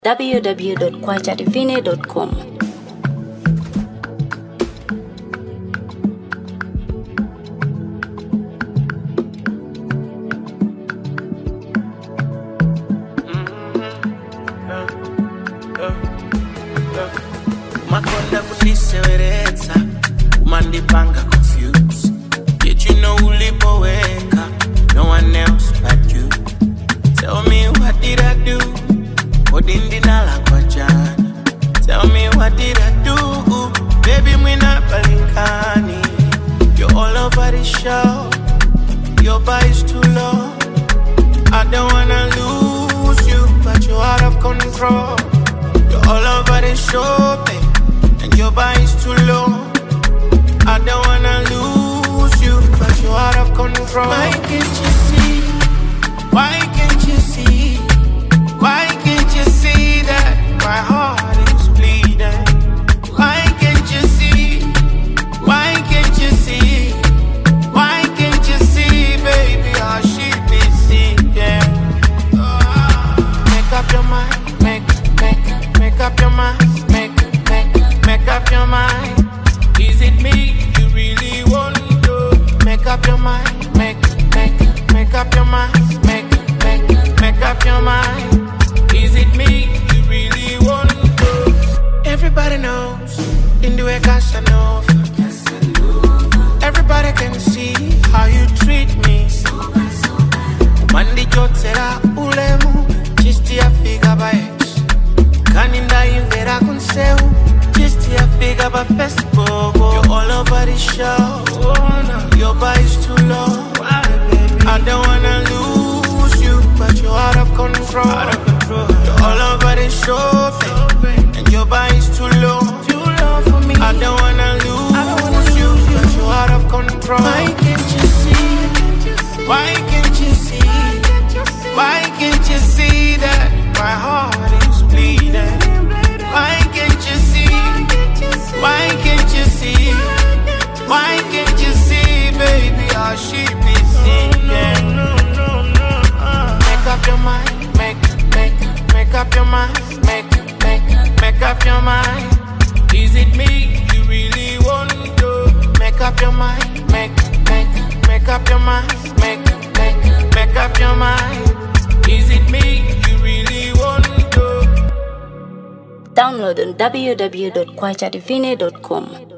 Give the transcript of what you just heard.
www.kwachadivine.com. Makonda kuniseweretsa umandipanga confused, yet you know ulipoweka no one else but you. Tell me what did I do? Odindinala kwa jana. Tell me what did I do? Baby mwina palinkani. You're all over the show. Your body's too low. I don't wanna lose you, but you're out of control. You're all over the show, babe, and your body's too low. I don't wanna lose you, but you're out of control. Why can't you see? Why can't you see? Why can't you see that my heart is bleeding? Why can't you see? Why can't you see? Why can't you see, baby, how she be sinking? Make up your mind, make up your mind, make up your mind. Is it me you really want to? Make up your mind, make up your mind, make up your mind. Is it me you really want to? Everybody knows in the way Casanova. Everybody can see how you treat me. Mandi jotera ulemu, just ya figure by ex. Kaninda invera kunseu, just ya figure by Facebook. You're all over the show. Your body's too low. I don't wanna lose you, but you're out of control. You're all over the show, babe, and your body's too low. For me. I don't wanna lose you, but you're out of control. Why can't you see? Why can't you see? Why can't you see that my heart is bleeding? Why can't you see? Why can't you see? Why can't you see, baby, how she be singing? Make up your mind, make up your mind, make up your mind. Is it me you really want to? Make up your mind, make up your mind, make up your mind. Is it me you really want to? Download on www.kwachadivine.com.